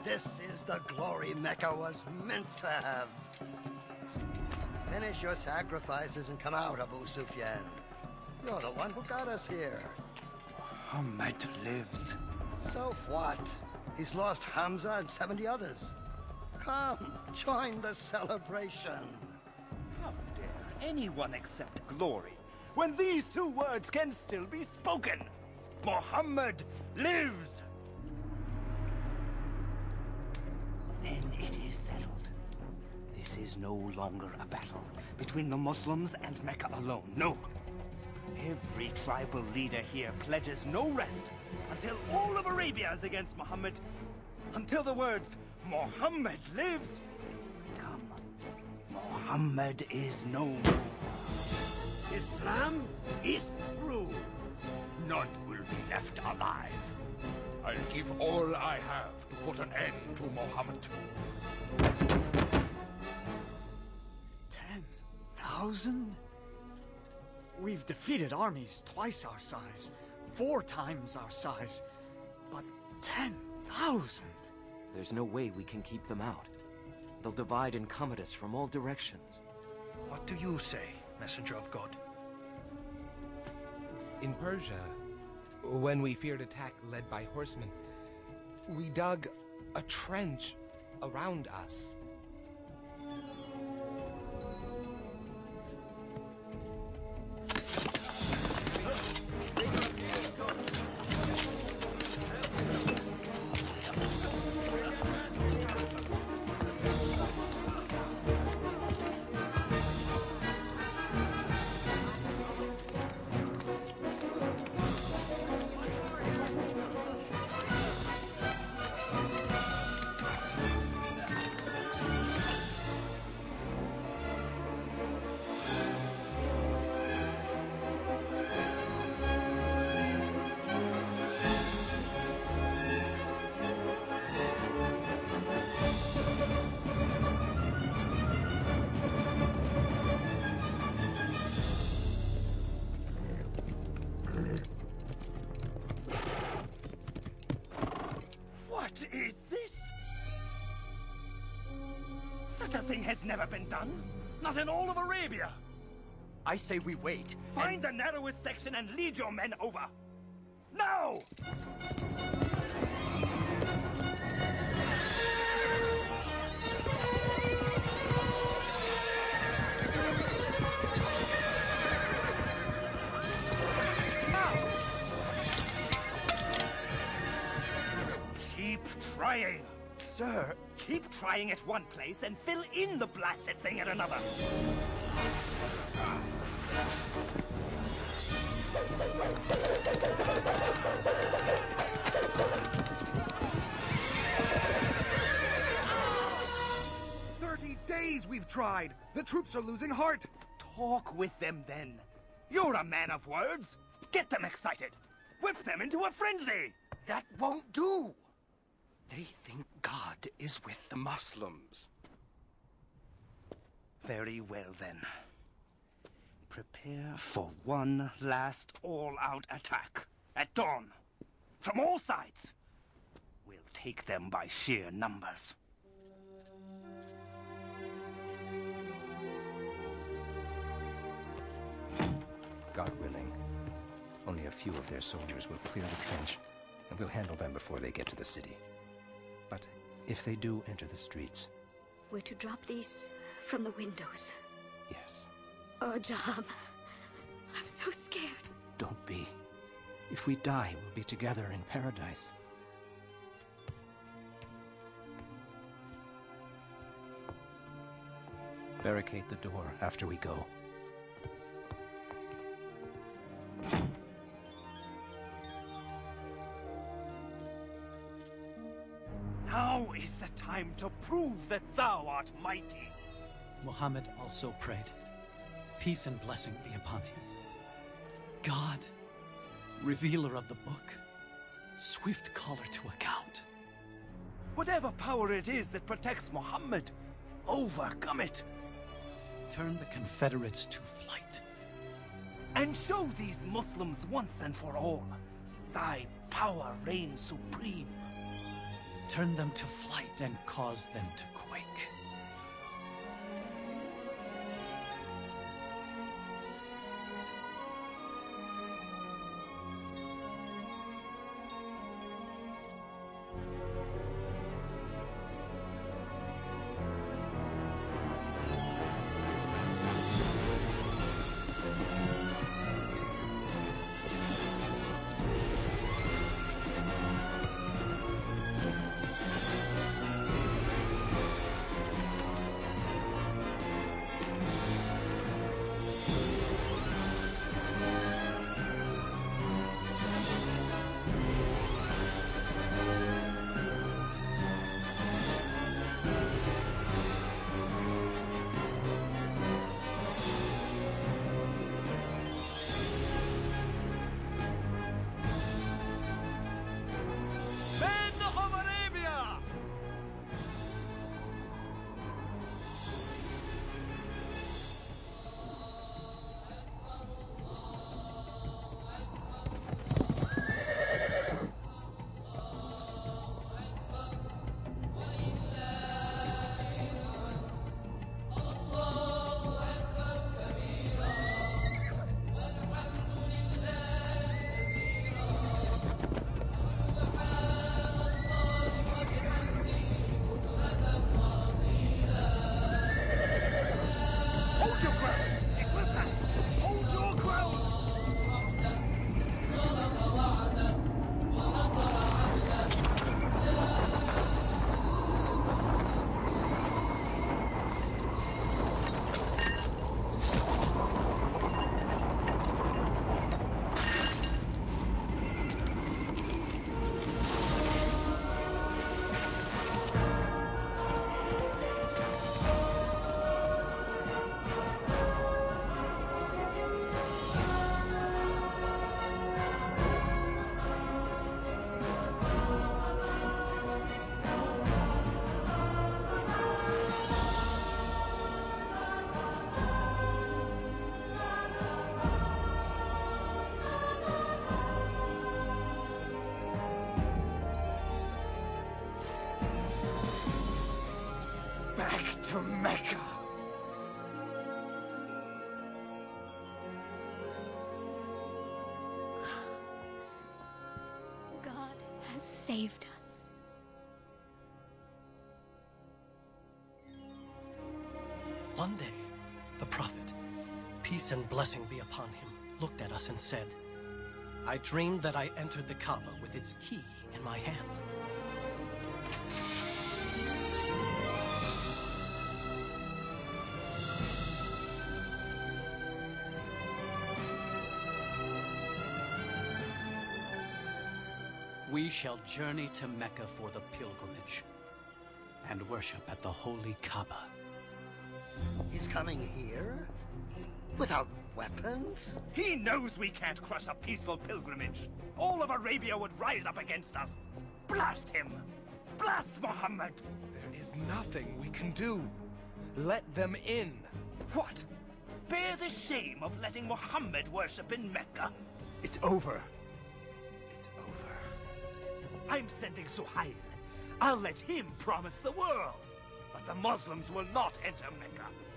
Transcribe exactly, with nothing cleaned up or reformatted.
This is the glory Mecca was meant to have. Finish your sacrifices and come out, Abu Sufyan. You're the one who got us here. Muhammad lives. So what? He's lost Hamza and seventy others. Come, join the celebration. How dare anyone accept glory when these two words can still be spoken? Muhammad lives! Then it is settled. This is no longer a battle between the Muslims and Mecca alone. No. Every tribal leader here pledges no rest until all of Arabia is against Muhammad. Until the words, Muhammad lives, come. Muhammad is no more. Islam is through. None will be left alive. I'll give all I have to put an end to Muhammad. Ten thousand? We've defeated armies twice our size, four times our size, but ten thousand? There's no way we can keep them out. They'll divide and come at us from all directions. What do you say, Messenger of God? In Persia, when we feared attack led by horsemen, we dug a trench around us. What is this? Such a thing has never been done. Not in all of Arabia. I say we wait. Find the narrowest section and lead your men over. Now! Keep trying. Sir, Keep trying at one place and fill in the blasted thing at another. Thirty days we've tried. The troops are losing heart. Talk with them then. You're a man of words. Get them excited. Whip them into a frenzy. that won't do. They think God is with the Muslims. Very well then. Prepare for one last all-out attack at dawn. From all sides. We'll take them by sheer numbers. God willing, only a few of their soldiers will clear the trench, and we'll handle them before they get to the city. But if they do enter the streets... We're to drop these from the windows. Yes. Oh, Jaham. I'm so scared. Don't be. If we die, we'll be together in paradise. Barricade the door after we go. Now is the time to prove that thou art mighty. Muhammad also prayed, peace and blessing be upon him. God, revealer of the book, swift caller to account. Whatever power it is that protects Muhammad, overcome it. Turn the Confederates to flight. And show these Muslims once and for all, thy power reigns supreme. turn them to flight and cause them to quake. Back to Mecca! God has saved us. One day, the prophet, peace and blessing be upon him, looked at us and said, I dreamed that I entered the Kaaba with its key in my hand. We shall journey to Mecca for the pilgrimage and worship at the holy Kaaba. He's coming here? Without weapons? He knows we can't crush a peaceful pilgrimage. All of Arabia would rise up against us. Blast him! Blast Muhammad! There is nothing we can do. Let them in. What? Bear the shame of letting Muhammad worship in Mecca? It's over. It's over. I'm sending Suhail. I'll let him promise the world. But the Muslims will not enter Mecca.